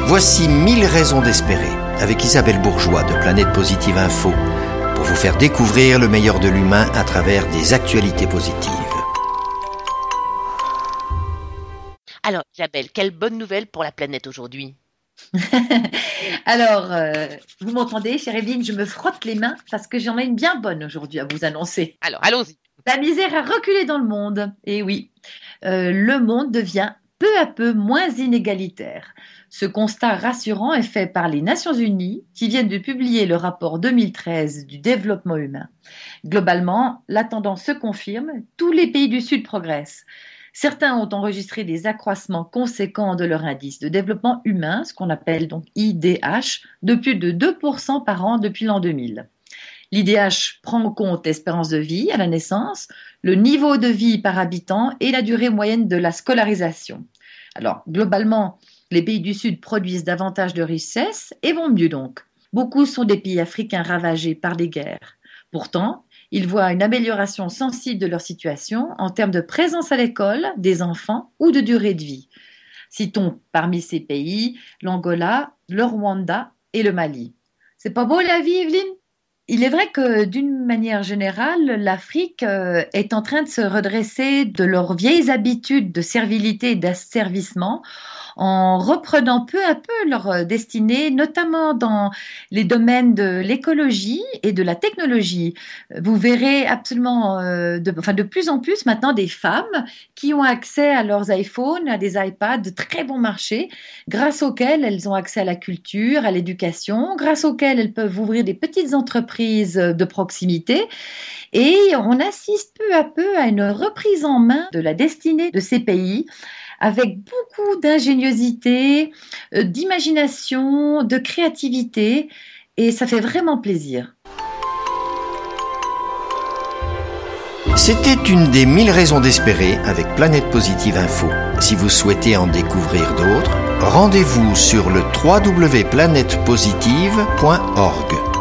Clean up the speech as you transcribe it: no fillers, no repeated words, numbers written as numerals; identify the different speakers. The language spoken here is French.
Speaker 1: Voici 1000 raisons d'espérer, avec Isabelle Bourgeois de Planète Positive Info, pour vous faire découvrir le meilleur de l'humain à travers des actualités positives.
Speaker 2: Alors, Isabelle, quelle bonne nouvelle pour la planète aujourd'hui?
Speaker 3: Alors, vous m'entendez, chère Evelyne, je me frotte les mains parce que j'en ai une bien bonne aujourd'hui à vous annoncer.
Speaker 2: Alors, allons-y.
Speaker 3: La misère a reculé dans le monde. Et oui, le monde devient peu à peu moins inégalitaire. Ce constat rassurant est fait par les Nations Unies qui viennent de publier le rapport 2013 du développement humain. Globalement, la tendance se confirme, tous les pays du Sud progressent. Certains ont enregistré des accroissements conséquents de leur indice de développement humain, ce qu'on appelle donc IDH, de plus de 2% par an depuis l'an 2000. L'IDH prend en compte l'espérance de vie à la naissance, le niveau de vie par habitant et la durée moyenne de la scolarisation. Alors, globalement, les pays du Sud produisent davantage de richesses et vont mieux donc. Beaucoup sont des pays africains ravagés par des guerres. Pourtant, ils voient une amélioration sensible de leur situation en termes de présence à l'école des enfants ou de durée de vie. Citons parmi ces pays l'Angola, le Rwanda et le Mali. C'est pas beau la vie, Evelyne ? Il est vrai que d'une manière générale, l'Afrique est en train de se redresser de leurs vieilles habitudes de servilité et d'asservissement en reprenant peu à peu leur destinée, notamment dans les domaines de l'écologie et de la technologie. Vous verrez absolument de plus en plus maintenant des femmes qui ont accès à leurs iPhones, à des iPads de très bon marché, grâce auxquels elles ont accès à la culture, à l'éducation, grâce auxquels elles peuvent ouvrir des petites entreprises de proximité. Et on assiste peu à peu à une reprise en main de la destinée de ces pays, avec beaucoup d'ingéniosité, d'imagination, de créativité, et ça fait vraiment plaisir.
Speaker 1: C'était une des 1000 raisons d'espérer avec Planète Positive Info. Si vous souhaitez en découvrir d'autres, rendez-vous sur le www.planetpositive.org.